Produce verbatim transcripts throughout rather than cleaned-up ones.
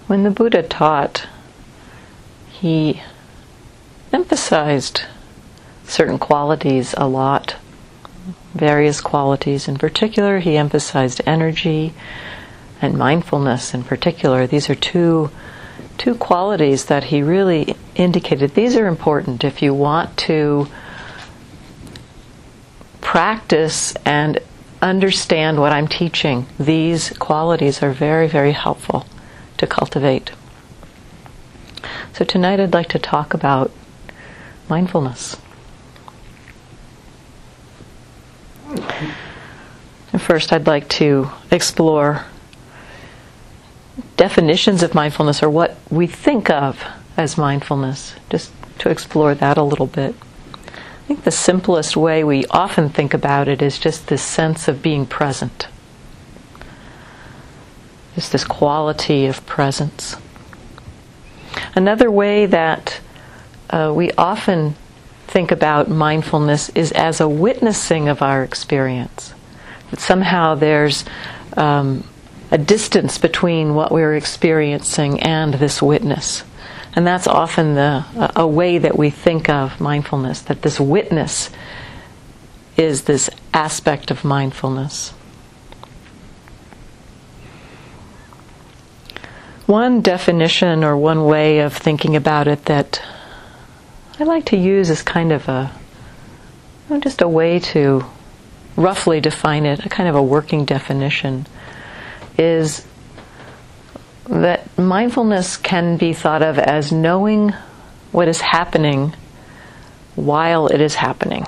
When the Buddha taught, he emphasized certain qualities a lot, various qualities. In particular, he emphasized energy and mindfulness in particular. These are two two qualities that he really indicated. These are important if you want to practice and understand what I'm teaching. These qualities are very, very helpful to cultivate. So tonight I'd like to talk about mindfulness. And first I'd like to explore definitions of mindfulness, or what we think of as mindfulness, just to explore that a little bit. I think the simplest way we often think about it is just this sense of being present. Just this quality of presence. Another way that uh, we often think about mindfulness is as a witnessing of our experience. That somehow there's um, a distance between what we're experiencing and this witness. And that's often the a way that we think of mindfulness, that this witness is this aspect of mindfulness. One definition or one way of thinking about it that I like to use as kind of a, you know, just a way to roughly define it, a kind of a working definition, is that mindfulness can be thought of as knowing what is happening while it is happening.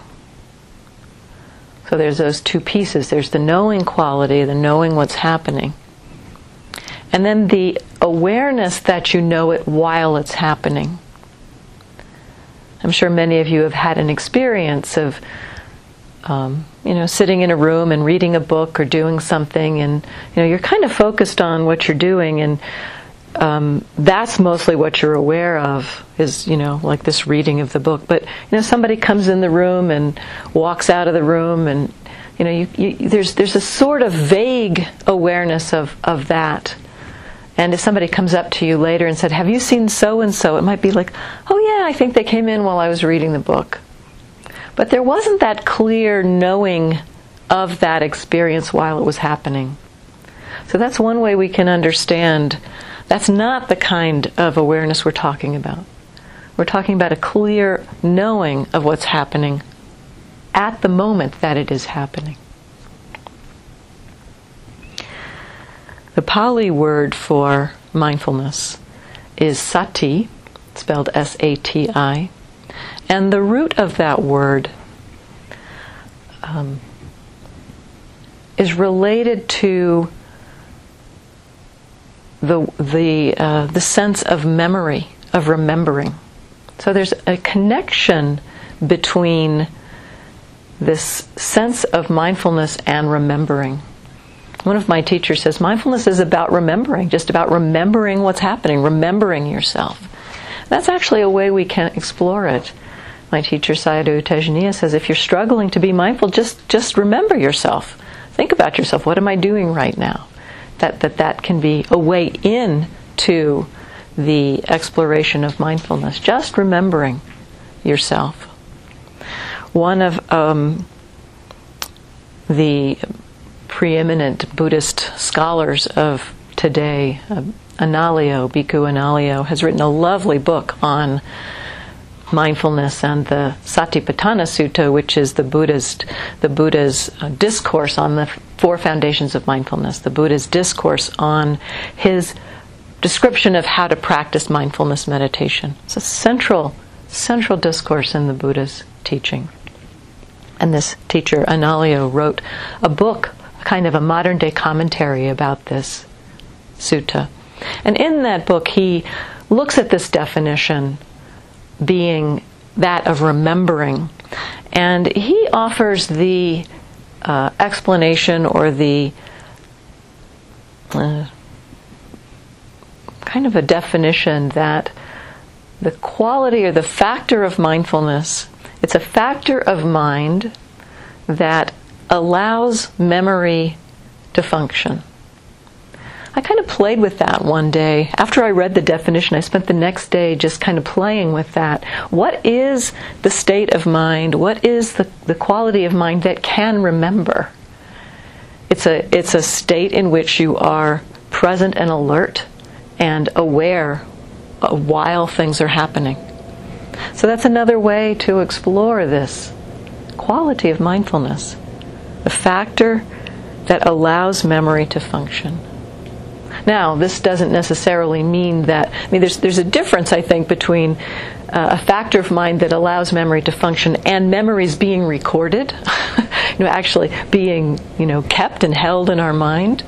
So there's those two pieces. There's the knowing quality, the knowing what's happening. And then the awareness that you know it while it's happening. I'm sure many of you have had an experience of Um, you know, sitting in a room and reading a book or doing something, and you know, you're kind of focused on what you're doing, and um, that's mostly what you're aware of is, you know, like this reading of the book. But you know, somebody comes in the room and walks out of the room, and you know, you, you, there's there's a sort of vague awareness of of that. And if somebody comes up to you later and said, "Have you seen so and so?" It might be like, "Oh yeah, I think they came in while I was reading the book." But there wasn't that clear knowing of that experience while it was happening. So that's one way we can understand that's not the kind of awareness we're talking about. We're talking about a clear knowing of what's happening at the moment that it is happening. The Pali word for mindfulness is sati, spelled S A T I. And the root of that word um, is related to the the uh, the sense of memory, of remembering. So there's a connection between this sense of mindfulness and remembering. One of my teachers says mindfulness is about remembering, just about remembering what's happening, remembering yourself. That's actually a way we can explore it. My teacher, Sayadaw U Tejaniya, says if you're struggling to be mindful, just just remember yourself. Think about yourself. What am I doing right now? That that, that can be a way in to the exploration of mindfulness. Just remembering yourself. One of um, the preeminent Buddhist scholars of today, uh, Analayo, Bhikkhu Analayo, has written a lovely book on mindfulness and the Satipatthana Sutta, which is the Buddha's the Buddha's uh, discourse on the four foundations of mindfulness. The Buddha's discourse on his description of how to practice mindfulness meditation. It's a central central discourse in the Buddha's teaching. And this teacher, Analayo, wrote a book, kind of a modern day commentary about this sutta. And in that book, he looks at this definition being that of remembering. And he offers the uh, explanation or the uh, kind of a definition that the quality or the factor of mindfulness, it's a factor of mind that allows memory to function. I kind of played with that one day. After I read the definition, I spent the next day just kind of playing with that. What is the state of mind? What is the, the quality of mind that can remember? It's a, it's a state in which you are present and alert and aware while things are happening. So that's another way to explore this quality of mindfulness, the factor that allows memory to function. Now, this doesn't necessarily mean that, I mean, there's there's a difference, I think, between uh, a factor of mind that allows memory to function and memories being recorded, you know, actually being, you know, kept and held in our mind.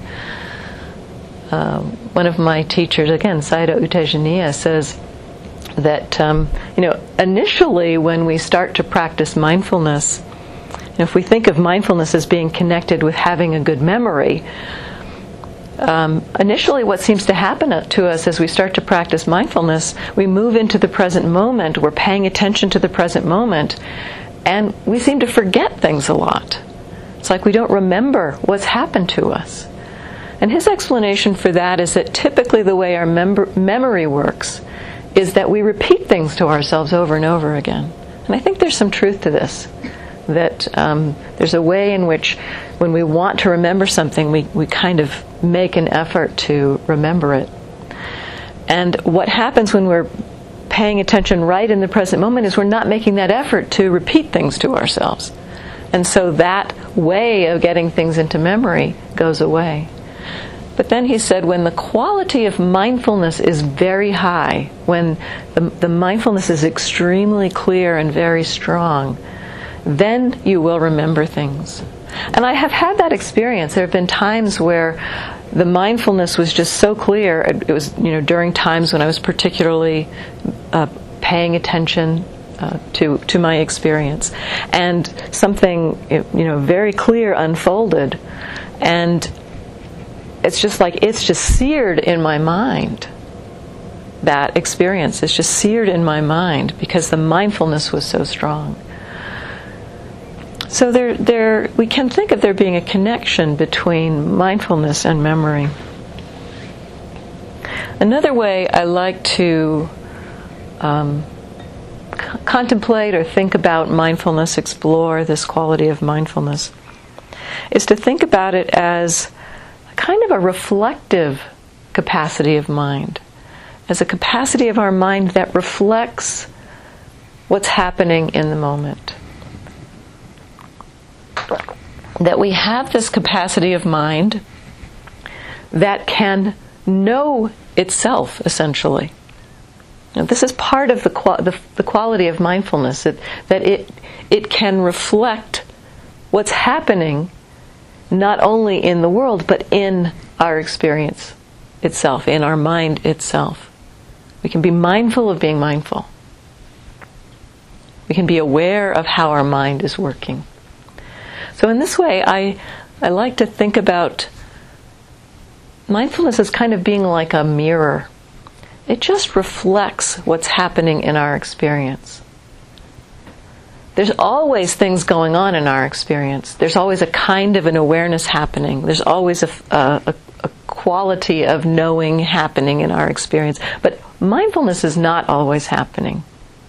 Uh, one of my teachers, again, Sayadaw U Tejaniya, says that, um, you know, initially when we start to practice mindfulness, if we think of mindfulness as being connected with having a good memory, Um, initially what seems to happen to us as we start to practice mindfulness, we move into the present moment, we're paying attention to the present moment, and we seem to forget things a lot. It's like we don't remember what's happened to us. And his explanation for that is that typically the way our mem- memory works is that we repeat things to ourselves over and over again. And I think there's some truth to this. That um, there's a way in which when we want to remember something, we, we kind of make an effort to remember it. And what happens when we're paying attention right in the present moment is we're not making that effort to repeat things to ourselves. And so that way of getting things into memory goes away. But then he said when the quality of mindfulness is very high, when the, the mindfulness is extremely clear and very strong, then you will remember things. And I have had that experience. There have been times where the mindfulness was just so clear. It was, you know, during times when I was particularly uh, paying attention uh, to to my experience, and something, you know, very clear unfolded, and it's just like it's just seared in my mind. That experience is just seared in my mind because the mindfulness was so strong. So there, there, we can think of there being a connection between mindfulness and memory. Another way I like to um, c- contemplate or think about mindfulness, explore this quality of mindfulness, is to think about it as kind of a reflective capacity of mind, as a capacity of our mind that reflects what's happening in the moment. That we have this capacity of mind that can know itself, essentially. Now, this is part of the, qual- the, the quality of mindfulness, that, that it, it can reflect what's happening not only in the world, but in our experience itself, in our mind itself. We can be mindful of being mindful. We can be aware of how our mind is working. So in this way, I, I like to think about mindfulness as kind of being like a mirror. It just reflects what's happening in our experience. There's always things going on in our experience. There's always a kind of an awareness happening. There's always a, a, a quality of knowing happening in our experience. But mindfulness is not always happening.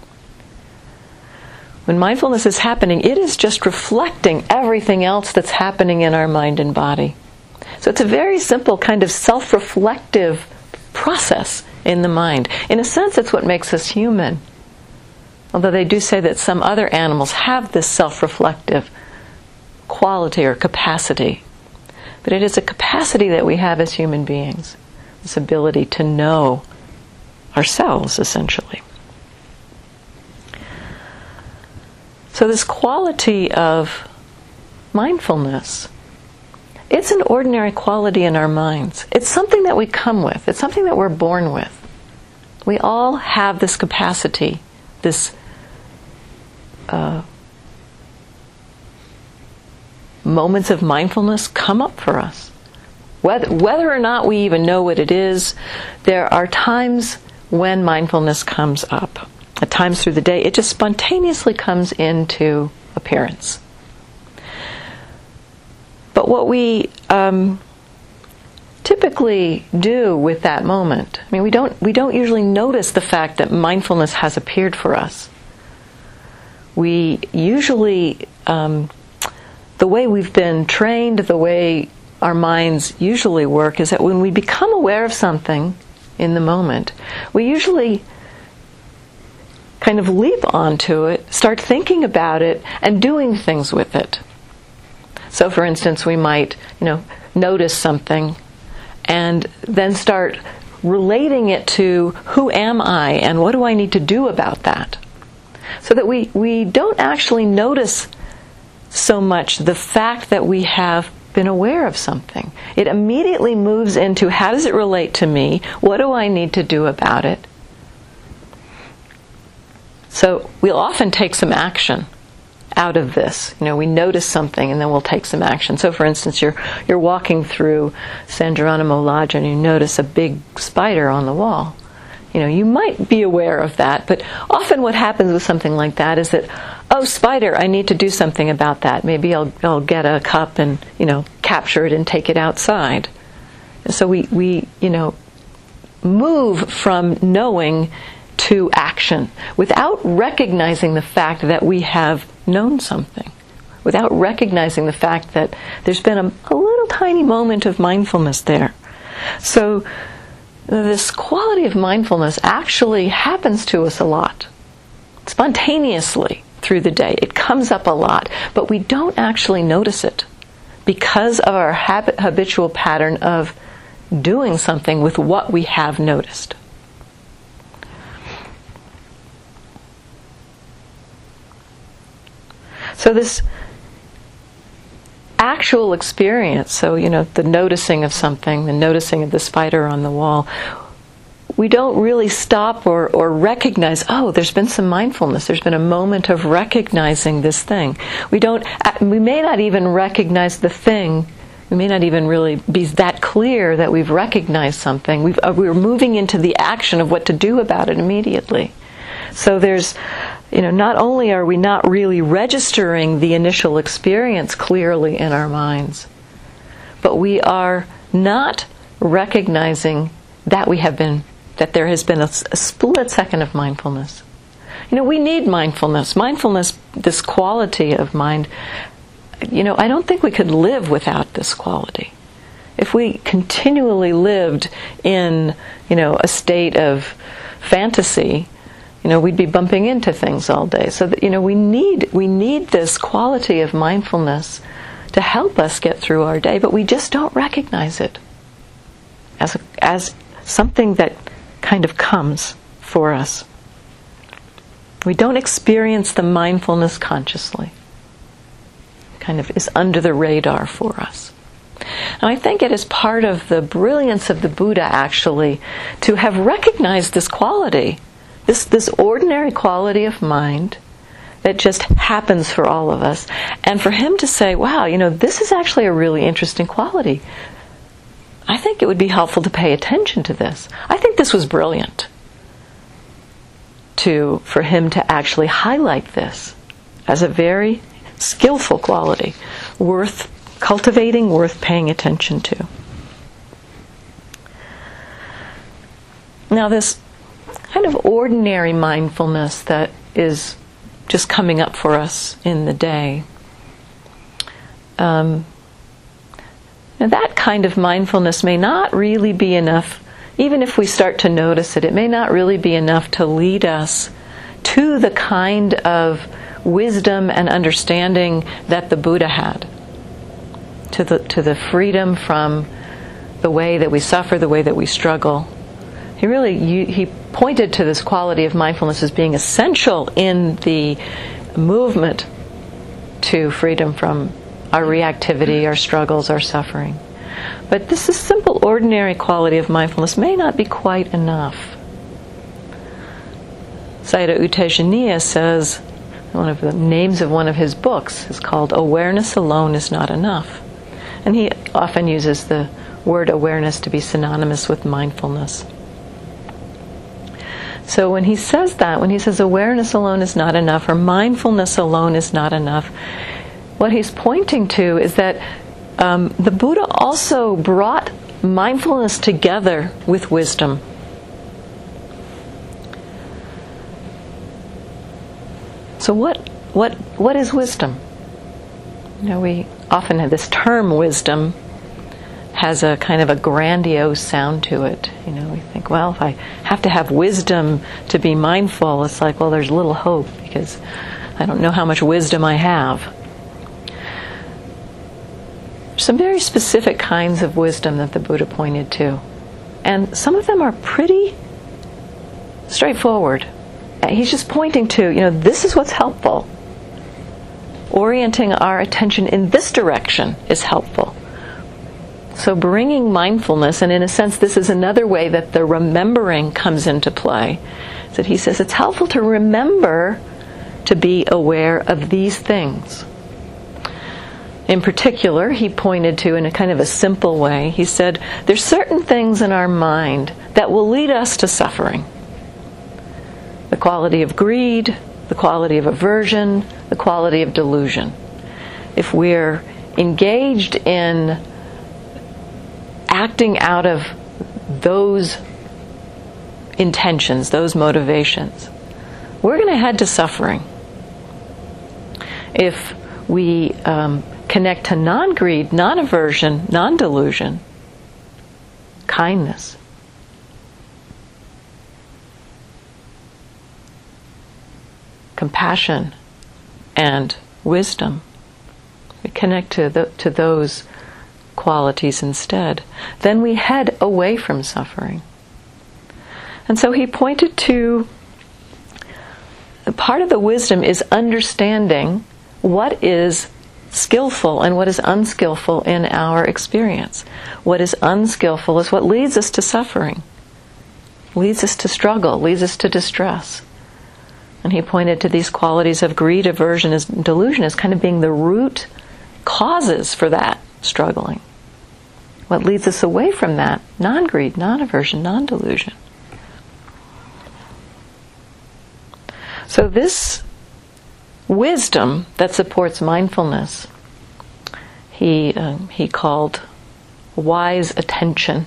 When mindfulness is happening, it is just reflecting everything else that's happening in our mind and body. So it's a very simple kind of self-reflective process in the mind. In a sense, it's what makes us human. Although they do say that some other animals have this self-reflective quality or capacity. But it is a capacity that we have as human beings. This ability to know ourselves, essentially. So this quality of mindfulness, it's an ordinary quality in our minds. It's something that we come with. It's something that we're born with. We all have this capacity, this uh, moments of mindfulness come up for us. Whether, whether or not we even know what it is, there are times when mindfulness comes up. At times through the day, it just spontaneously comes into appearance. But what we um, typically do with that moment. I mean, we don't we don't usually notice the fact that mindfulness has appeared for us. We usually, um, the way we've been trained, the way our minds usually work, is that when we become aware of something in the moment, we usually kind of leap onto it, start thinking about it, and doing things with it. So, for instance, we might, you know, notice something and then start relating it to who am I and what do I need to do about that. So that we, we don't actually notice so much the fact that we have been aware of something. It immediately moves into how does it relate to me? What do I need to do about it? So we'll often take some action out of this. You know, we notice something and then we'll take some action. So for instance, you're you're walking through San Geronimo Lodge and you notice a big spider on the wall. You know, you might be aware of that, but often what happens with something like that is that, oh, spider, I need to do something about that. Maybe I'll I'll get a cup and, you know, capture it and take it outside. And so we, we, you know, move from knowing to action without recognizing the fact that we have known something, without recognizing the fact that there's been a, a little tiny moment of mindfulness there. So this quality of mindfulness actually happens to us a lot, spontaneously through the day. It comes up a lot, but we don't actually notice it because of our habit, habitual pattern of doing something with what we have noticed. So this actual experience, so, you know, the noticing of something, the noticing of the spider on the wall, we don't really stop or, or recognize, oh, there's been some mindfulness, there's been a moment of recognizing this thing. We don't, we may not even recognize the thing, we may not even really be that clear that we've recognized something. We've, uh, we're moving into the action of what to do about it immediately. So there's, you know, not only are we not really registering the initial experience clearly in our minds, but we are not recognizing that we have been, that there has been a, a split second of mindfulness. You know, we need mindfulness. Mindfulness, this quality of mind, you know, I don't think we could live without this quality. If we continually lived in, you know, a state of fantasy, you know, we'd be bumping into things all day. So that, you know, we need we need this quality of mindfulness to help us get through our day, but we just don't recognize it as a, as something that kind of comes for us. We don't experience the mindfulness consciously. It kind of is under the radar for us. And I think it is part of the brilliance of the Buddha, actually, to have recognized this quality. This this ordinary quality of mind that just happens for all of us. And for him to say, wow, you know, this is actually a really interesting quality. I think it would be helpful to pay attention to this. I think this was brilliant to for him to actually highlight this as a very skillful quality, worth cultivating, worth paying attention to. Now this kind of ordinary mindfulness that is just coming up for us in the day. Um, now that kind of mindfulness may not really be enough, even if we start to notice it, it may not really be enough to lead us to the kind of wisdom and understanding that the Buddha had, to the to the freedom from the way that we suffer, the way that we struggle. He really he pointed to this quality of mindfulness as being essential in the movement to freedom from our reactivity, our struggles, our suffering. But this is simple, ordinary quality of mindfulness may not be quite enough. Sayadaw U Tejaniya says, one of the names of one of his books is called Awareness Alone is Not Enough. And he often uses the word awareness to be synonymous with mindfulness. So when he says that, when he says awareness alone is not enough, or mindfulness alone is not enough, what he's pointing to is that um, the Buddha also brought mindfulness together with wisdom. So what what what is wisdom? You know, we often have this term wisdom has a kind of a grandiose sound to it. You know, we think, well, if I have to have wisdom to be mindful, it's like, well, there's little hope because I don't know how much wisdom I have. Some very specific kinds of wisdom that the Buddha pointed to. And some of them are pretty straightforward. He's just pointing to, you know, this is what's helpful. Orienting our attention in this direction is helpful. So bringing mindfulness, and in a sense this is another way that the remembering comes into play, is that he says it's helpful to remember to be aware of these things. In particular, he pointed to, in a kind of a simple way, he said, there's certain things in our mind that will lead us to suffering. The quality of greed, the quality of aversion, the quality of delusion. If we're engaged in acting out of those intentions, those motivations, we're going to head to suffering. If we um, connect to non-greed, non-aversion, non-delusion, kindness, compassion, and wisdom, we connect to the, to those qualities instead, then we head away from suffering. And so he pointed to part of the wisdom is understanding what is skillful and what is unskillful in our experience. What is unskillful is what leads us to suffering, leads us to struggle, leads us to distress. And he pointed to these qualities of greed, aversion, and delusion as kind of being the root causes for that struggling. What leads us away from that? Non-greed, non-aversion, non-delusion. So this wisdom that supports mindfulness, he uh, he called wise attention.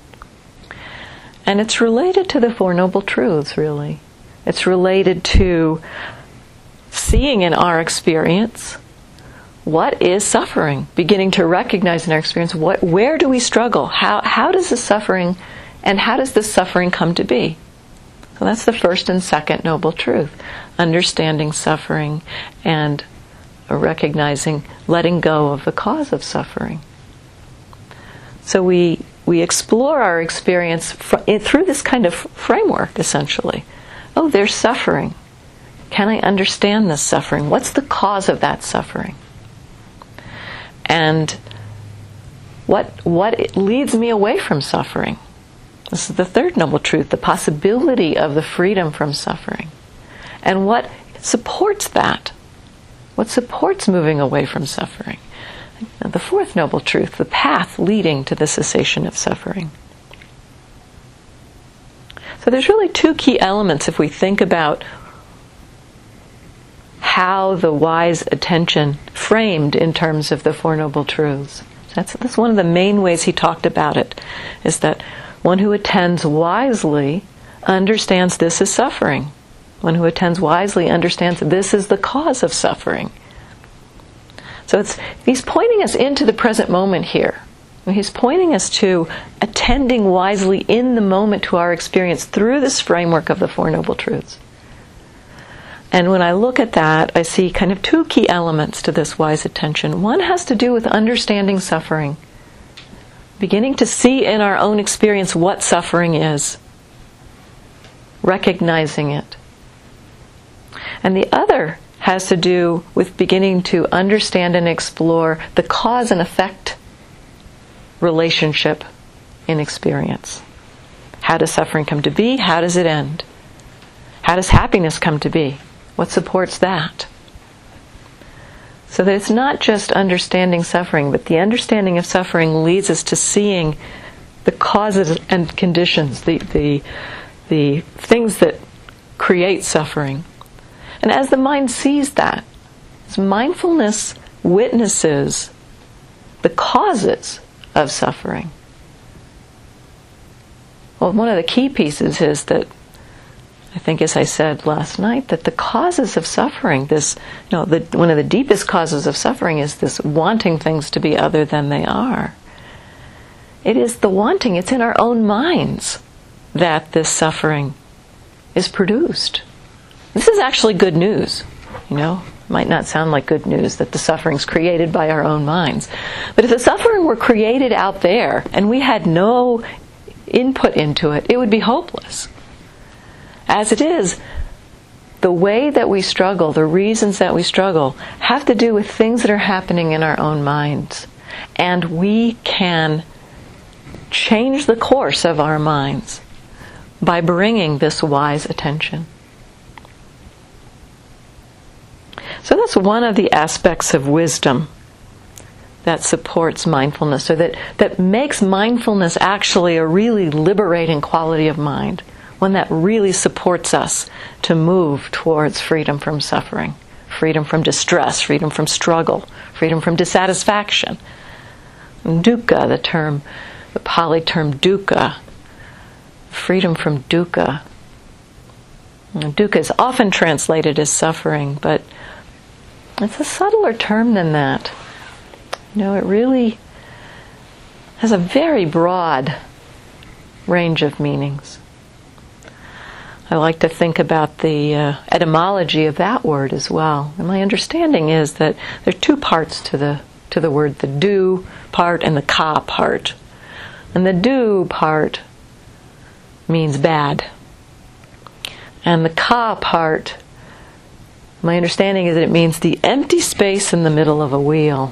And it's related to the Four Noble Truths, really. It's related to seeing in our experience what is suffering, beginning to recognize in our experience what, where do we struggle? How how does the suffering, and how does this suffering come to be? So that's the first and second noble truth, understanding suffering and recognizing, letting go of the cause of suffering. So we we explore our experience fr- through this kind of framework, essentially. Oh, there's suffering. Can I understand this suffering? What's the cause of that suffering? And what what leads me away from suffering? This is the third noble truth, the possibility of the freedom from suffering. And what supports that? What supports moving away from suffering? And the fourth noble truth, the path leading to the cessation of suffering. So there's really two key elements if we think about how the wise attention framed in terms of the Four Noble Truths. That's, that's one of the main ways he talked about it, is that one who attends wisely understands this is suffering. One who attends wisely understands this is the cause of suffering. So it's, he's pointing us into the present moment here. He's pointing us to attending wisely in the moment to our experience through this framework of the Four Noble Truths. And when I look at that, I see kind of two key elements to this wise attention. One has to do with understanding suffering, beginning to see in our own experience what suffering is, recognizing it. And the other has to do with beginning to understand and explore the cause and effect relationship in experience. How does suffering come to be? How does it end? How does happiness come to be? What supports that? So that it's not just understanding suffering, but the understanding of suffering leads us to seeing the causes and conditions, the the, the things that create suffering. And as the mind sees that, as mindfulness witnesses the causes of suffering, Well, one of the key pieces is that, I think as I said last night, that the causes of suffering, this, you know, the, one of the deepest causes of suffering is this wanting things to be other than they are. It is the wanting, it's in our own minds that this suffering is produced. This is actually good news, you know. It might not sound like good news that the suffering's created by our own minds. But if the suffering were created out there and we had no input into it, it would be hopeless. As it is, the way that we struggle, the reasons that we struggle, have to do with things that are happening in our own minds. And we can change the course of our minds by bringing this wise attention. So that's one of the aspects of wisdom that supports mindfulness, or that, that makes mindfulness actually a really liberating quality of mind, one that really supports us to move towards freedom from suffering, freedom from distress, freedom from struggle, freedom from dissatisfaction. Dukkha, the term, the Pali term dukkha, freedom from dukkha. Dukkha is often translated as suffering, but it's a subtler term than that. You know, it really has a very broad range of meanings. I like to think about the uh, etymology of that word as well. And my understanding is that there are two parts to the to the word, the du part and the ka part. And the du part means bad. And the ka part, my understanding is that it means the empty space in the middle of a wheel.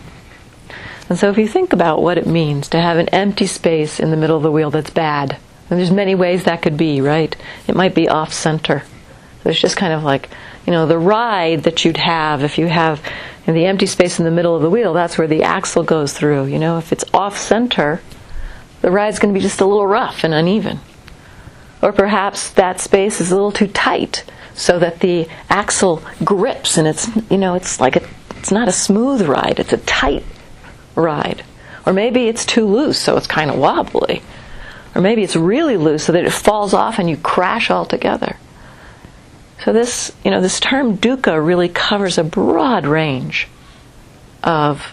And so if you think about what it means to have an empty space in the middle of the wheel that's bad, and there's many ways that could be, right? It might be off-center. So it's just kind of like, you know, the ride that you'd have if you have in the empty space in the middle of the wheel, that's where the axle goes through. You know, if it's off-center, the ride's going to be just a little rough and uneven. Or perhaps that space is a little too tight so that the axle grips and it's, you know, it's like a, it's not a smooth ride, it's a tight ride. Or maybe it's too loose so it's kind of wobbly. Or maybe it's really loose so that it falls off and you crash altogether. So this, you know, this term dukkha really covers a broad range of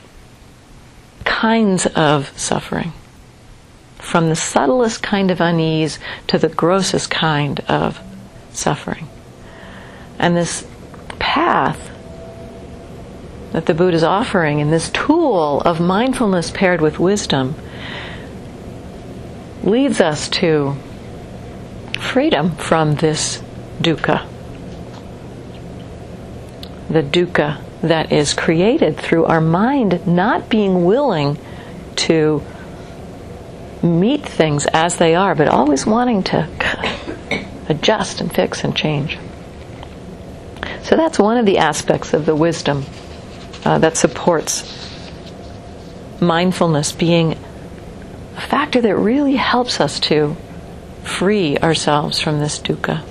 kinds of suffering, from the subtlest kind of unease to the grossest kind of suffering. And this path that the Buddha is offering, and this tool of mindfulness paired with wisdom, leads us to freedom from this dukkha. The dukkha that is created through our mind not being willing to meet things as they are, but always wanting to adjust and fix and change. So that's one of the aspects of the wisdom uh, that supports mindfulness being a factor that really helps us to free ourselves from this dukkha.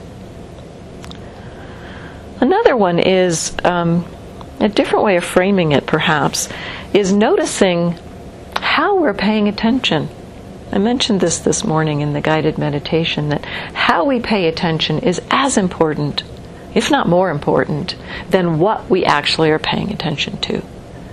Another one is, um, a different way of framing it perhaps, is noticing how we're paying attention. I mentioned this this morning in the guided meditation, that how we pay attention is as important, if not more important, than what we actually are paying attention to.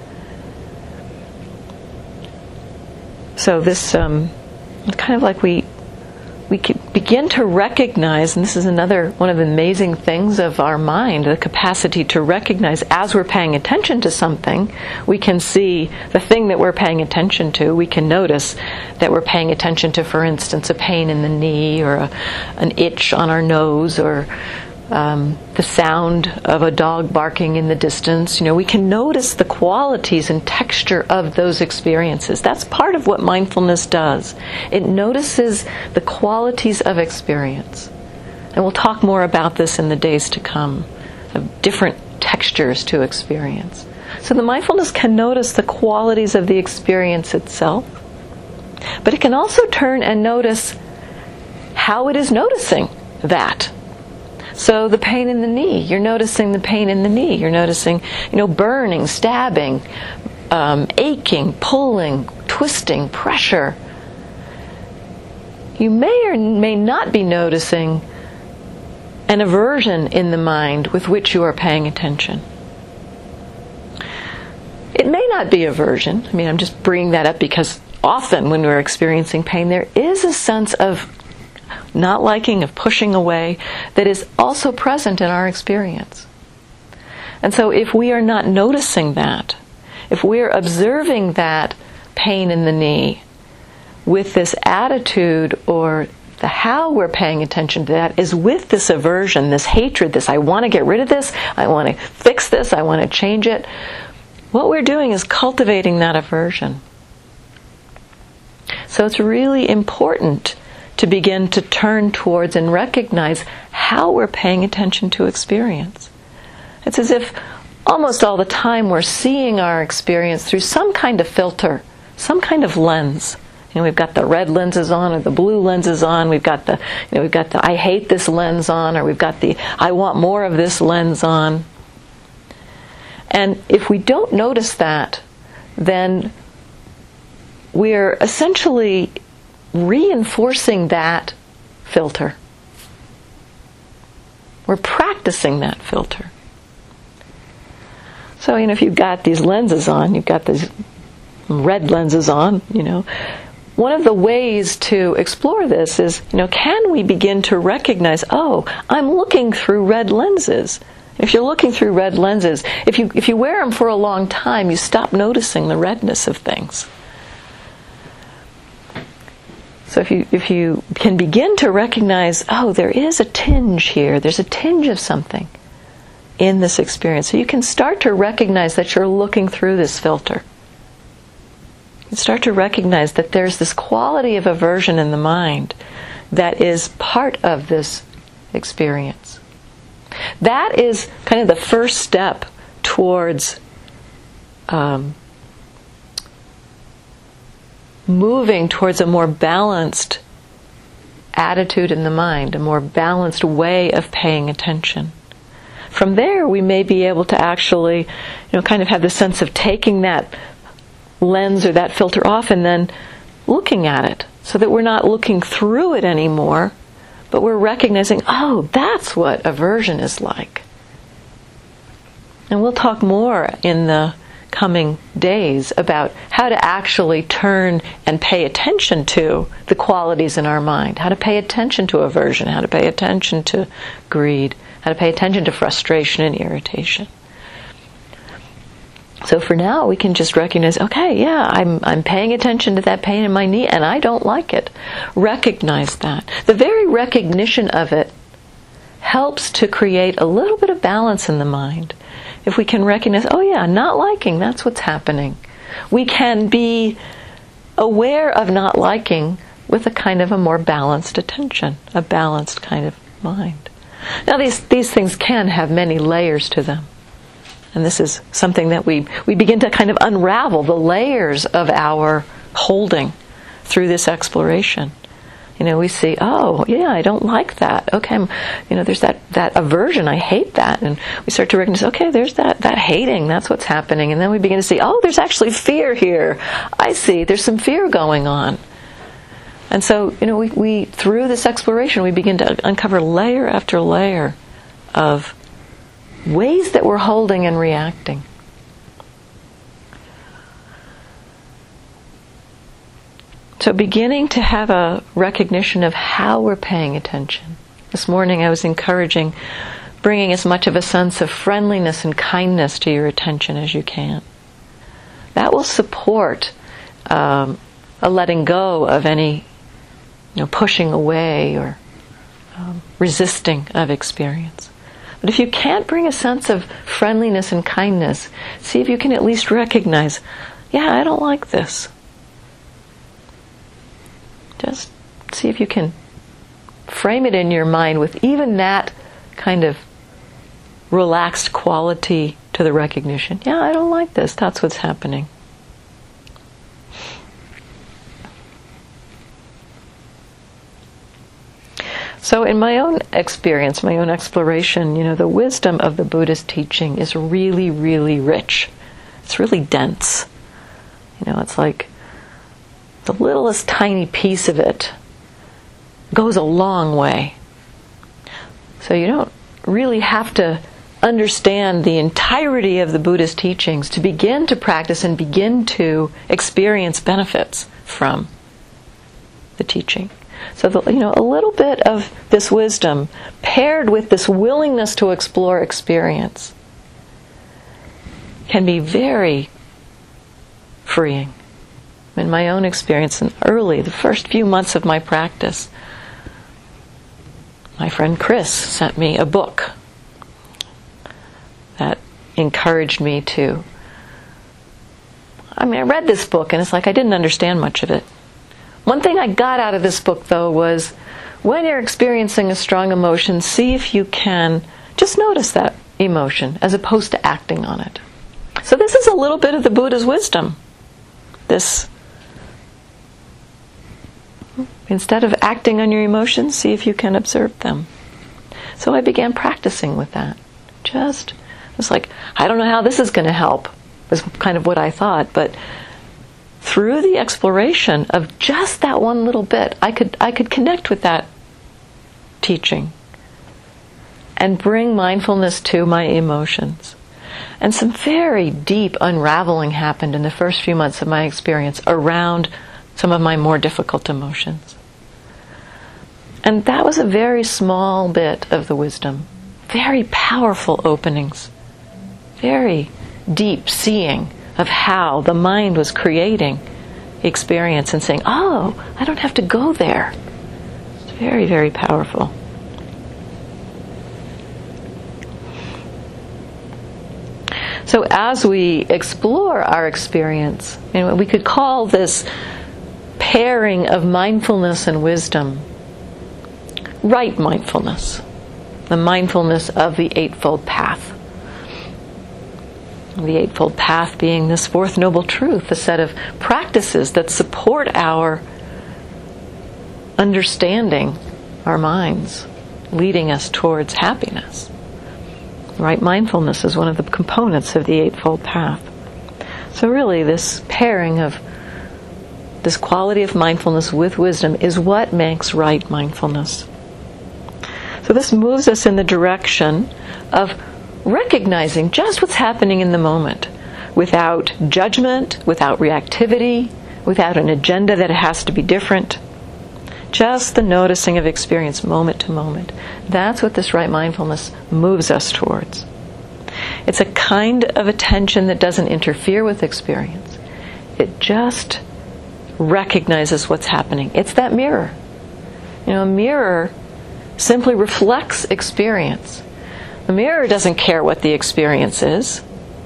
So this, um, it's kind of like we we begin to recognize, and this is another one of the amazing things of our mind, the capacity to recognize as we're paying attention to something, we can see the thing that we're paying attention to. We can notice that we're paying attention to, for instance, a pain in the knee, or a, an itch on our nose, or um, the sound of a dog barking in the distance. You know, we can notice the qualities and texture of those experiences. That's part of what mindfulness does. It notices the qualities of experience. And we'll talk more about this in the days to come, of different textures to experience. So the mindfulness can notice the qualities of the experience itself, but it can also turn and notice how it is noticing that. So the pain in the knee, you're noticing the pain in the knee. You're noticing, you know, burning, stabbing, um, aching, pulling, twisting, pressure. you may or may not be noticing an aversion in the mind with which you are paying attention. It may not be aversion. I mean, I'm just bringing that up because often when we're experiencing pain, there is a sense of not liking, of pushing away, that is also present in our experience. And so if we are not noticing that, if we're observing that pain in the knee with this attitude, or the how we're paying attention to that is with this aversion, this hatred, this I want to get rid of this, I want to fix this, I want to change it, what we're doing is cultivating that aversion. So it's really important to begin to turn towards and recognize how we're paying attention to experience. It's as if almost all the time we're seeing our experience through some kind of filter, some kind of lens. You know, we've got the red lenses on, or the blue lenses on. We've got the, you know, we've got the I hate this lens on, or we've got the I want more of this lens on. And if we don't notice that, then we're essentially reinforcing that filter. We're practicing that filter. So, you know, if you've got these lenses on, you've got these red lenses on, you know, one of the ways to explore this is, you know, can we begin to recognize, oh, I'm looking through red lenses. If you're looking through red lenses, if you if you wear them for a long time, you stop noticing the redness of things. So if you if you can begin to recognize, oh, there is a tinge here, there's a tinge of something in this experience. So you can start to recognize that you're looking through this filter. You start to recognize that there's this quality of aversion in the mind that is part of this experience. That is kind of the first step towards um, moving towards a more balanced attitude in the mind, a more balanced way of paying attention. From there, we may be able to actually, you know, kind of have the sense of taking that lens or that filter off and then looking at it, so that we're not looking through it anymore, but we're recognizing, oh, that's what aversion is like. And we'll talk more in the coming days about how to actually turn and pay attention to the qualities in our mind, how to pay attention to aversion, how to pay attention to greed, how to pay attention to frustration and irritation. So for now, we can just recognize, okay, yeah, I'm I'm paying attention to that pain in my knee, and I don't like it. Recognize that. The very recognition of it helps to create a little bit of balance in the mind. If we can recognize, oh yeah, not liking, that's what's happening. We can be aware of not liking with a kind of a more balanced attention, a balanced kind of mind. Now these, these things can have many layers to them. And this is something that we, we begin to kind of unravel the layers of our holding through this exploration. You know, we see, oh, yeah, I don't like that. Okay, I'm, you know, there's that, that aversion. I hate that. And we start to recognize, okay, there's that, that hating. That's what's happening. And then we begin to see, oh, there's actually fear here. I see. There's some fear going on. And so, you know, we, we through this exploration, we begin to uncover layer after layer of ways that we're holding and reacting. So beginning to have a recognition of how we're paying attention. This morning I was encouraging bringing as much of a sense of friendliness and kindness to your attention as you can. That will support um, a letting go of any, you know, pushing away or um, resisting of experience. But if you can't bring a sense of friendliness and kindness, see if you can at least recognize, yeah, I don't like this. Just see if you can frame it in your mind with even that kind of relaxed quality to the recognition. Yeah, I don't like this. That's what's happening. So in my own experience, my own exploration, you know, the wisdom of the Buddha's teaching is really, really rich. It's really dense. You know, it's like the littlest tiny piece of it goes a long way. So you don't really have to understand the entirety of the Buddha's teachings to begin to practice and begin to experience benefits from the teaching. So, the, you know, a little bit of this wisdom paired with this willingness to explore experience can be very freeing. In my own experience, in early, the first few months of my practice, my friend Chris sent me a book that encouraged me to. I mean, I read this book and it's like I didn't understand much of it. One thing I got out of this book, though, was when you're experiencing a strong emotion, see if you can just notice that emotion as opposed to acting on it. So this is a little bit of the Buddha's wisdom. This, instead of acting on your emotions, see if you can observe them. So I began practicing with that. Just, it was like, I don't know how this is going to help, was kind of what I thought, but through the exploration of just that one little bit, I could I could connect with that teaching and bring mindfulness to my emotions. And some very deep unraveling happened in the first few months of my experience around some of my more difficult emotions. And that was a very small bit of the wisdom. Very powerful openings. Very deep seeing of how the mind was creating experience and saying, oh, I don't have to go there. It's very, very powerful. So as we explore our experience, you know, we could call this pairing of mindfulness and wisdom right mindfulness, the mindfulness of the Eightfold Path. The Eightfold Path being this Fourth Noble Truth, a set of practices that support our understanding our minds, leading us towards happiness. Right mindfulness is one of the components of the Eightfold Path. So really this pairing of this quality of mindfulness with wisdom is what makes right mindfulness. So this moves us in the direction of recognizing just what's happening in the moment, without judgment, without reactivity, without an agenda that it has to be different. Just the noticing of experience moment to moment. That's what this right mindfulness moves us towards. It's a kind of attention that doesn't interfere with experience. It just recognizes what's happening. It's that mirror. You know, a mirror simply reflects experience. The mirror doesn't care what the experience is.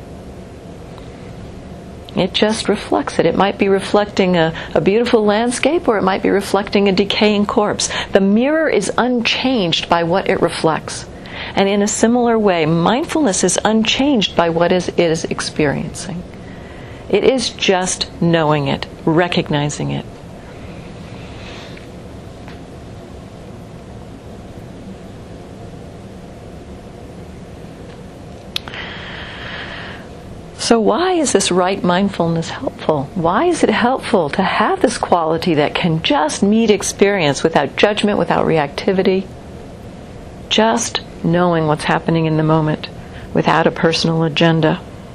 It just reflects it. It might be reflecting a, a beautiful landscape, or it might be reflecting a decaying corpse. The mirror is unchanged by what it reflects. And in a similar way, mindfulness is unchanged by what is, it is experiencing. It is just knowing it, recognizing it. So why is this right mindfulness helpful? Why is it helpful to have this quality that can just meet experience without judgment, without reactivity? Just knowing what's happening in the moment without a personal agenda.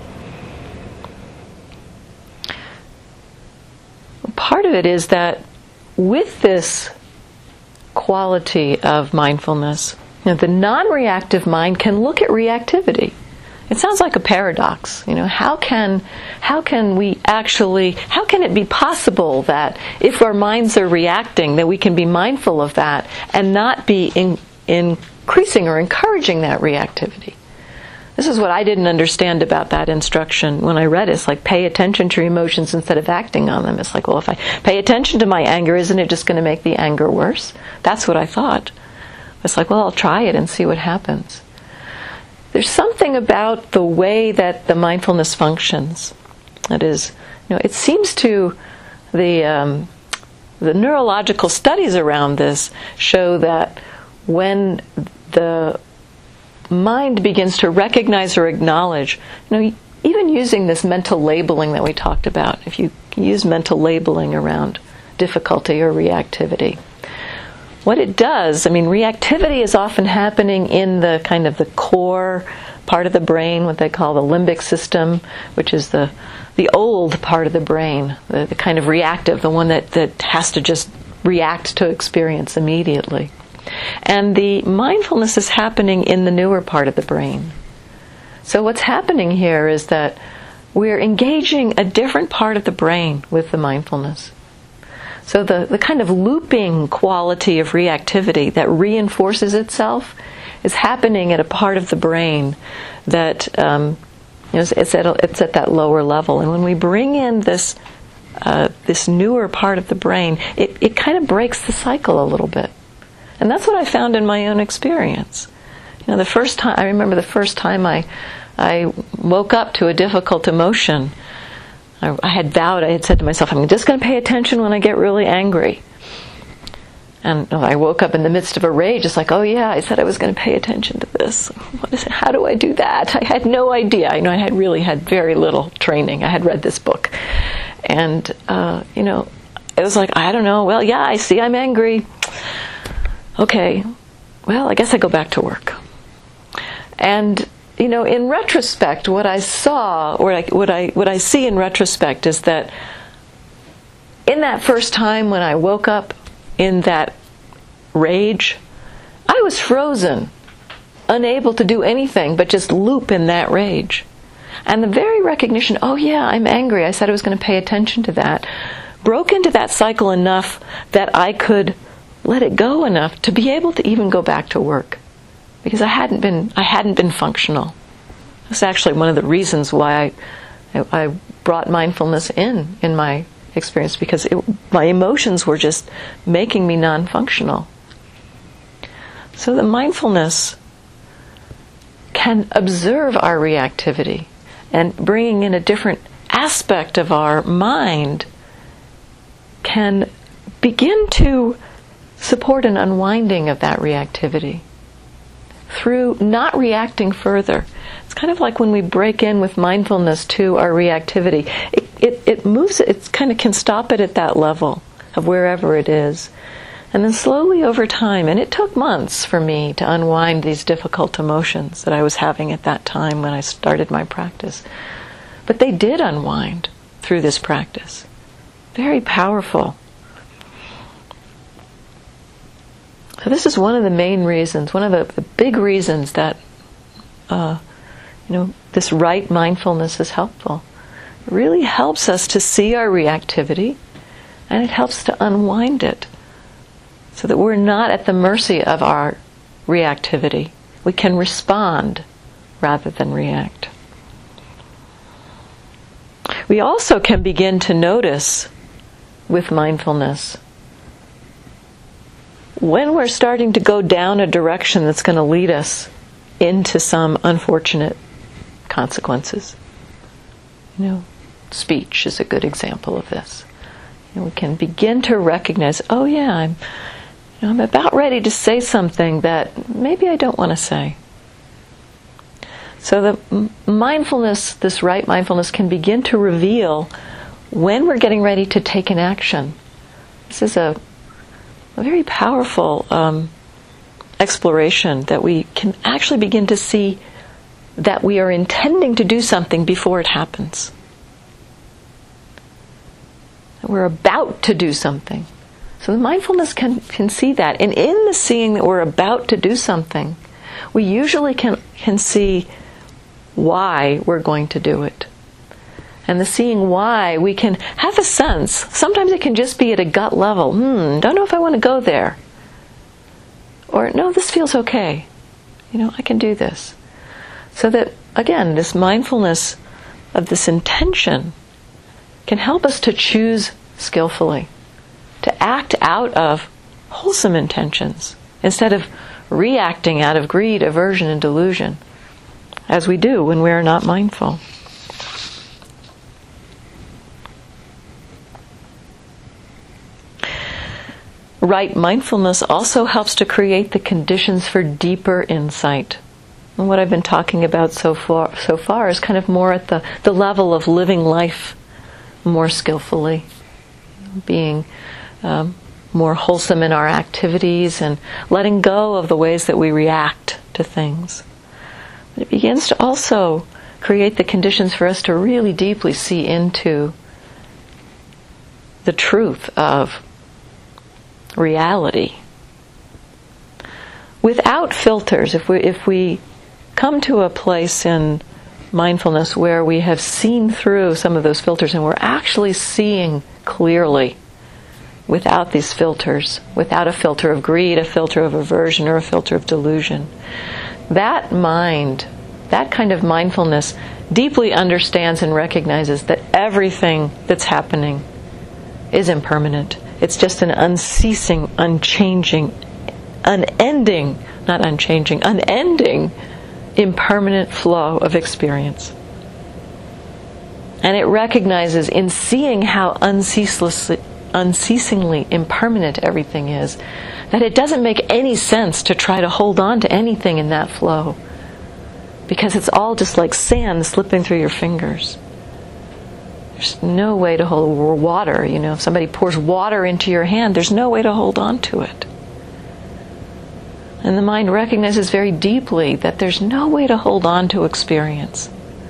Part of it is that with this quality of mindfulness, you know, the non-reactive mind can look at reactivity. It sounds like a paradox. You know, how can how can we actually, how can it be possible that if our minds are reacting, that we can be mindful of that and not be in, increasing or encouraging that reactivity? This is what I didn't understand about that instruction when I read it. It's like, pay attention to your emotions instead of acting on them. It's like, well, if I pay attention to my anger, isn't it just going to make the anger worse? That's what I thought. It's like, well, I'll try it and see what happens. There's something about the way that the mindfulness functions. That is, you know, it seems to the um, the neurological studies around this show that when the mind begins to recognize or acknowledge, you know, even using this mental labeling that we talked about, if you use mental labeling around difficulty or reactivity, what it does, I mean, reactivity is often happening in the kind of the core part of the brain, what they call the limbic system, which is the the old part of the brain, the, the kind of reactive, the one that, that has to just react to experience immediately. And the mindfulness is happening in the newer part of the brain. So what's happening here is that we're engaging a different part of the brain with the mindfulness. So the, the kind of looping quality of reactivity that reinforces itself is happening at a part of the brain that um, you know, it's, at a, it's at that lower level. And when we bring in this uh, this newer part of the brain, it, it kind of breaks the cycle a little bit. And that's what I found in my own experience. You know, the first time I remember the first time I I woke up to a difficult emotion. I, I had vowed, I had said to myself, I'm just going to pay attention when I get really angry. And I woke up in the midst of a rage. It's like, oh yeah, I said I was going to pay attention to this. What is it? How do I do that? I had no idea. I know I had really had very little training. I had read this book. And, uh, you know, it was like, I don't know. Well, yeah, I see I'm angry. Okay, well, I guess I go back to work. And, you know, in retrospect, what I saw, or like what I what I see in retrospect is that in that first time when I woke up in that rage, I was frozen, unable to do anything but just loop in that rage. And the very recognition, oh yeah, I'm angry, I said I was going to pay attention to that, broke into that cycle enough that I could let it go enough to be able to even go back to work. Because I hadn't been I hadn't been functional. That's actually one of the reasons why I, I, I brought mindfulness in, in my experience, because it, my emotions were just making me non-functional. So the mindfulness can observe our reactivity, and bringing in a different aspect of our mind can begin to support an unwinding of that reactivity through not reacting further. It's kind of like when we break in with mindfulness to our reactivity. It, it, it moves it, it kind of can stop it at that level of wherever it is. And then slowly over time, and it took months for me to unwind these difficult emotions that I was having at that time when I started my practice. But they did unwind through this practice. Very powerful. So this is one of the main reasons, one of the, the big reasons that uh, you know, this right mindfulness is helpful. It really helps us to see our reactivity, and it helps to unwind it so that we're not at the mercy of our reactivity. We can respond rather than react. We also can begin to notice with mindfulness when we're starting to go down a direction that's going to lead us into some unfortunate consequences. You know, speech is a good example of this. You know, we can begin to recognize, oh yeah, I'm, you know, I'm about ready to say something that maybe I don't want to say. So the mindfulness, this right mindfulness, can begin to reveal when we're getting ready to take an action. This is a a very powerful um, exploration that we can actually begin to see that we are intending to do something before it happens. That we're about to do something. So the mindfulness can, can see that. And in the seeing that we're about to do something, we usually can, can see why we're going to do it. And the seeing why, we can have a sense. Sometimes it can just be at a gut level. Hmm, don't know if I want to go there. Or, no, this feels okay. You know, I can do this. So that, again, this mindfulness of this intention can help us to choose skillfully, to act out of wholesome intentions, instead of reacting out of greed, aversion, and delusion, as we do when we are not mindful. Right mindfulness also helps to create the conditions for deeper insight. And what I've been talking about so far, so far is kind of more at the, the level of living life more skillfully, being um, more wholesome in our activities and letting go of the ways that we react to things. But it begins to also create the conditions for us to really deeply see into the truth of reality. Without filters, if we if we come to a place in mindfulness where we have seen through some of those filters and we're actually seeing clearly without these filters, without a filter of greed, a filter of aversion, or a filter of delusion, that mind, that kind of mindfulness deeply understands and recognizes that everything that's happening is impermanent. It's just an unceasing, unchanging, unending, not unchanging, unending, impermanent flow of experience. And it recognizes in seeing how unceaselessly, unceasingly impermanent everything is, that it doesn't make any sense to try to hold on to anything in that flow, because it's all just like sand slipping through your fingers. There's no way to hold water. You know, if somebody pours water into your hand, there's no way to hold on to it. And the mind recognizes very deeply that there's no way to hold on to experience.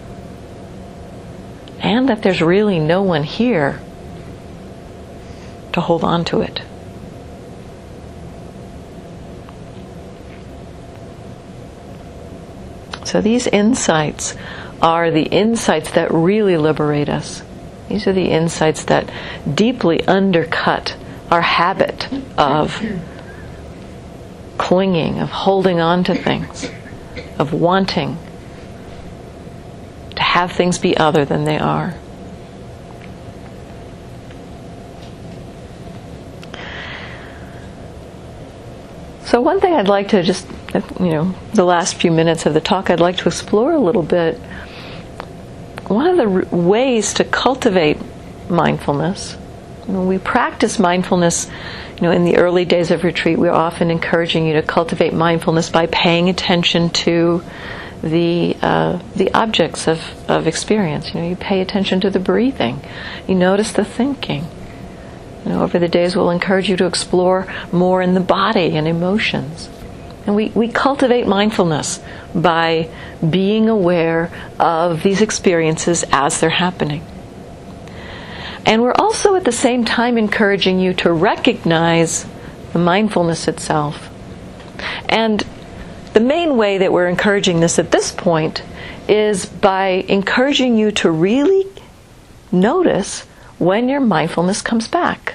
And that there's really no one here to hold on to it. So these insights are the insights that really liberate us. These are the insights that deeply undercut our habit of clinging, of holding on to things, of wanting to have things be other than they are. So one thing I'd like to just, you know, the last few minutes of the talk, I'd like to explore a little bit. One of the r- ways to cultivate mindfulness, when we practice mindfulness, you know, in the early days of retreat, we're often encouraging you to cultivate mindfulness by paying attention to the uh, the objects of, of experience. You know, you pay attention to the breathing, you notice the thinking. You know, over the days we'll encourage you to explore more in the body and emotions. And we, we cultivate mindfulness by being aware of these experiences as they're happening. And we're also at the same time encouraging you to recognize the mindfulness itself. And the main way that we're encouraging this at this point is by encouraging you to really notice when your mindfulness comes back.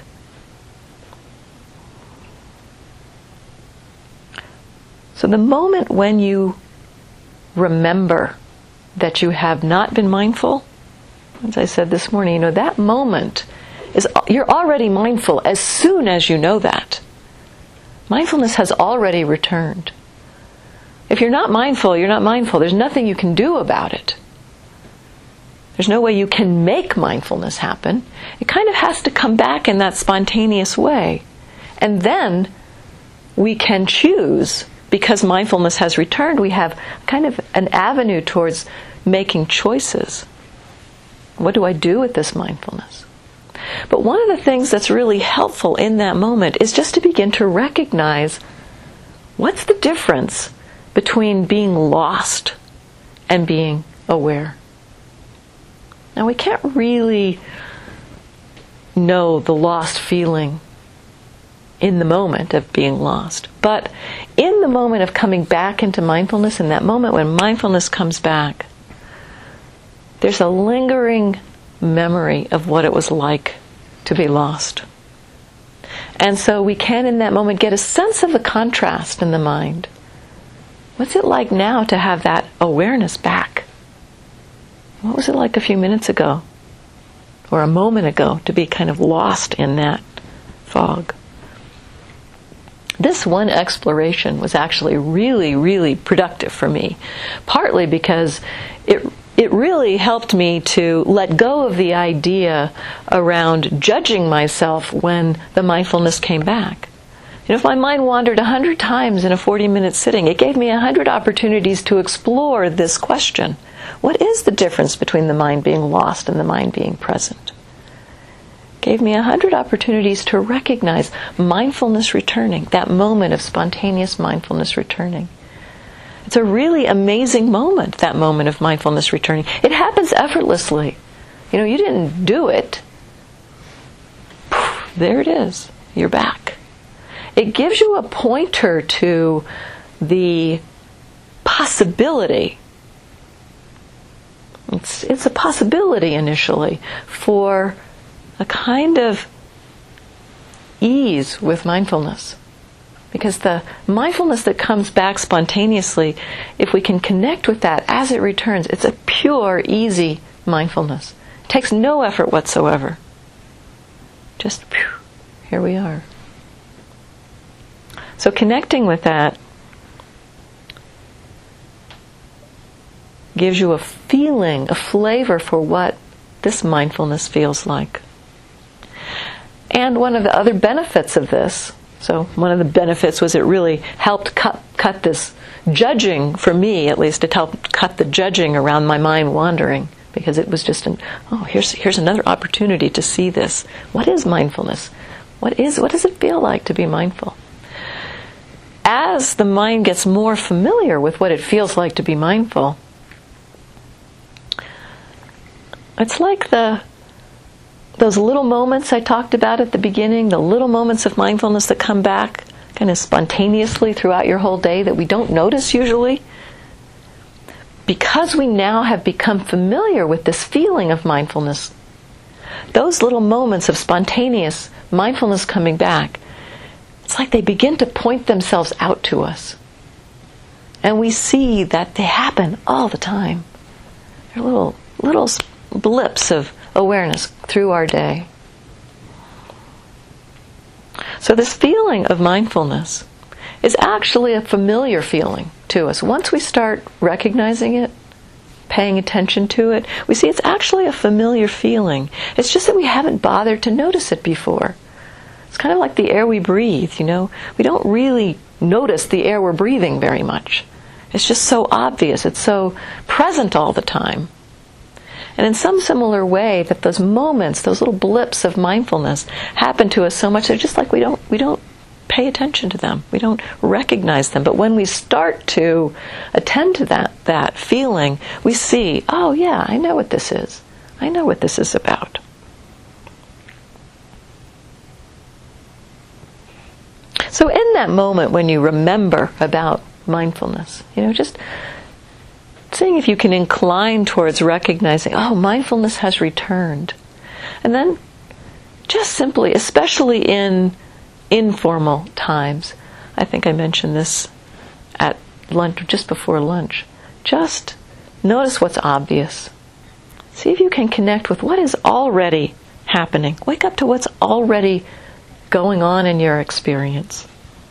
So the moment when you remember that you have not been mindful, as I said this morning, you know, that moment is, you're already mindful as soon as you know that. Mindfulness has already returned. If you're not mindful, you're not mindful. There's nothing you can do about it. There's no way you can make mindfulness happen. It kind of has to come back in that spontaneous way. And then we can choose, because mindfulness has returned, we have kind of an avenue towards making choices. What do I do with this mindfulness? But one of the things that's really helpful in that moment is just to begin to recognize what's the difference between being lost and being aware. Now, we can't really know the lost feeling in the moment of being lost. But in the moment of coming back into mindfulness, in that moment when mindfulness comes back, there's a lingering memory of what it was like to be lost. And so we can in that moment get a sense of the contrast in the mind. What's it like now to have that awareness back? What was it like a few minutes ago? Or a moment ago to be kind of lost in that fog? This one exploration was actually really, really productive for me. Partly because it it really helped me to let go of the idea around judging myself when the mindfulness came back. You know, if my mind wandered a hundred times in a forty-minute sitting, it gave me a hundred opportunities to explore this question. What is the difference between the mind being lost and the mind being present? gave me a hundred opportunities to recognize mindfulness returning, that moment of spontaneous mindfulness returning. It's a really amazing moment, that moment of mindfulness returning. It happens effortlessly. You know, you didn't do it. There it is. You're back. It gives you a pointer to the possibility. It's, it's a possibility initially for a kind of ease with mindfulness. Because the mindfulness that comes back spontaneously, if we can connect with that as it returns, it's a pure, easy mindfulness. It takes no effort whatsoever. Just, phew, here we are. So connecting with that gives you a feeling, a flavor for what this mindfulness feels like. And one of the other benefits of this, so one of the benefits was it really helped cut, cut this judging, for me at least, it helped cut the judging around my mind wandering, because it was just an, oh, here's here's another opportunity to see this. What is mindfulness? What is what does it feel like to be mindful? As the mind gets more familiar with what it feels like to be mindful, it's like the those little moments I talked about at the beginning, the little moments of mindfulness that come back kind of spontaneously throughout your whole day that we don't notice usually. Because we now have become familiar with this feeling of mindfulness, those little moments of spontaneous mindfulness coming back, it's like they begin to point themselves out to us. And we see that they happen all the time. They're little, little blips of awareness through our day. So this feeling of mindfulness is actually a familiar feeling to us. Once we start recognizing it, paying attention to it, we see it's actually a familiar feeling. It's just that we haven't bothered to notice it before. It's kind of like the air we breathe, you know. We don't really notice the air we're breathing very much. It's just so obvious. It's so present all the time. And in some similar way, that those moments, those little blips of mindfulness happen to us so much, they're just like we don't we don't pay attention to them. We don't recognize them. But when we start to attend to that, that feeling, we see, oh yeah, I know what this is. I know what this is about. So in that moment when you remember about mindfulness, you know, just seeing if you can incline towards recognizing, oh, mindfulness has returned. And then just simply, especially in informal times, I think I mentioned this at lunch, just before lunch, just notice what's obvious. See if you can connect with what is already happening. Wake up to what's already going on in your experience.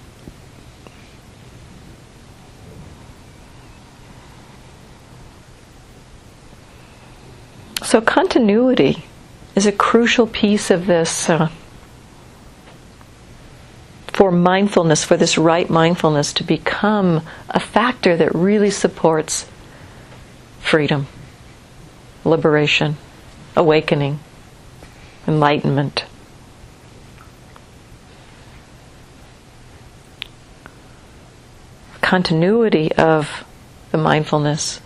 So continuity is a crucial piece of this uh, for mindfulness, for this right mindfulness to become a factor that really supports freedom, liberation, awakening, enlightenment. Continuity of the mindfulness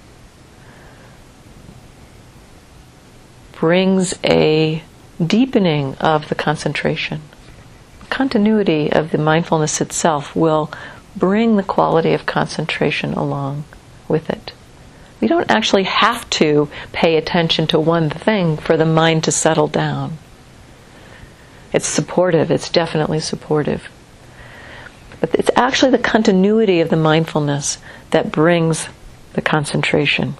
brings a deepening of the concentration. Continuity of the mindfulness itself will bring the quality of concentration along with it. We don't actually have to pay attention to one thing for the mind to settle down. It's supportive, it's definitely supportive. But it's actually the continuity of the mindfulness that brings the concentration.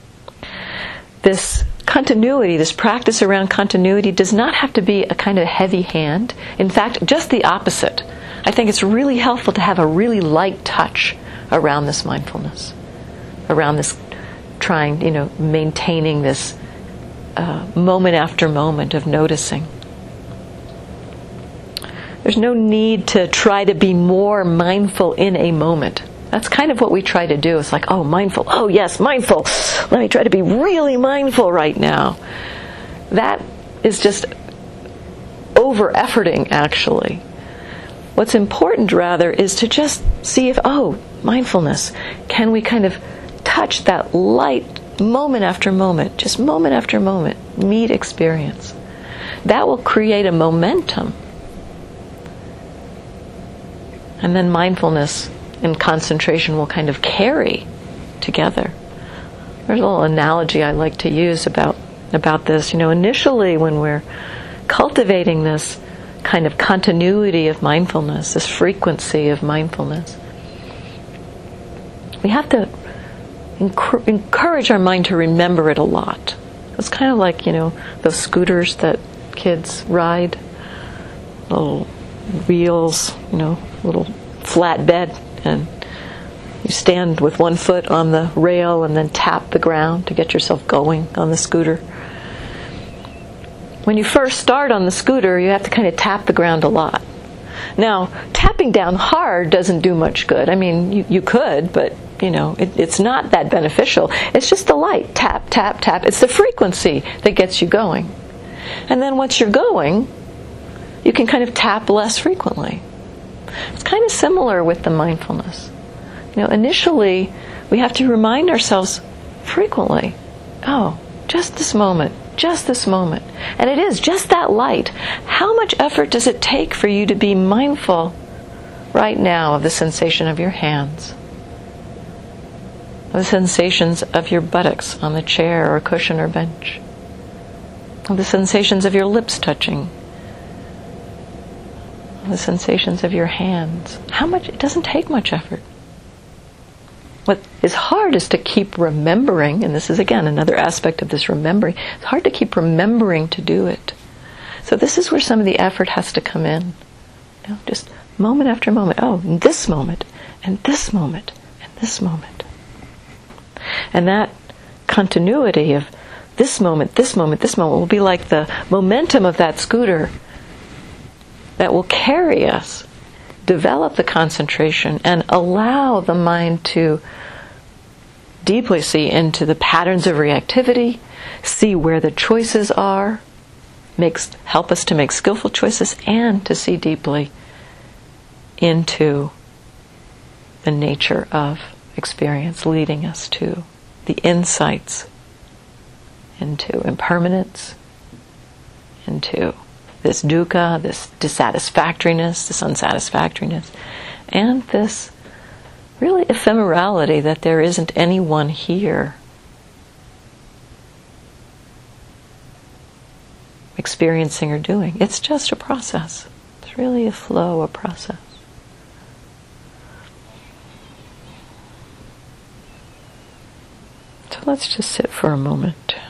This continuity, this practice around continuity, does not have to be a kind of heavy hand. In fact, just the opposite. I think it's really helpful to have a really light touch around this mindfulness, around this trying, you know, maintaining this uh, moment after moment of noticing. There's no need to try to be more mindful in a moment. That's kind of what we try to do. It's like, oh, mindful. Oh, yes, mindful. Let me try to be really mindful right now. That is just over-efforting, actually. What's important, rather, is to just see if, oh, mindfulness, can we kind of touch that light moment after moment, just moment after moment, meet experience. That will create a momentum. And then mindfulness and concentration will kind of carry together. There's a little analogy I like to use about, about this. You know, initially when we're cultivating this kind of continuity of mindfulness, this frequency of mindfulness, we have to enc- encourage our mind to remember it a lot. It's kind of like, you know, those scooters that kids ride, little wheels, you know, little flat bed, and you stand with one foot on the rail and then tap the ground to get yourself going on the scooter. When you first start on the scooter, you have to kind of tap the ground a lot. Now, tapping down hard doesn't do much good. I mean, you, you could, but, you know, it, it's not that beneficial. It's just the light. Tap, tap, tap. It's the frequency that gets you going. And then once you're going, you can kind of tap less frequently. It's kind of similar with the mindfulness. You know, initially, we have to remind ourselves frequently, oh, just this moment. Just this moment. And it is just that light. How much effort does it take for you to be mindful right now of the sensation of your hands? Of the sensations of your buttocks on the chair or cushion or bench? Of the sensations of your lips touching? Of the sensations of your hands? How much? It doesn't take much effort. What is hard is to keep remembering, and this is again another aspect of this remembering, it's hard to keep remembering to do it. So this is where some of the effort has to come in. You know, just moment after moment, oh, this moment, and this moment, and this moment. And that continuity of this moment, this moment, this moment will be like the momentum of that scooter that will carry us, develop the concentration, and allow the mind to deeply see into the patterns of reactivity, see where the choices are, makes help us to make skillful choices, and to see deeply into the nature of experience, leading us to the insights into impermanence, into this dukkha, this dissatisfactoriness, this unsatisfactoriness, and this really ephemerality that there isn't anyone here experiencing or doing. It's just a process. It's really a flow, a process. So let's just sit for a moment.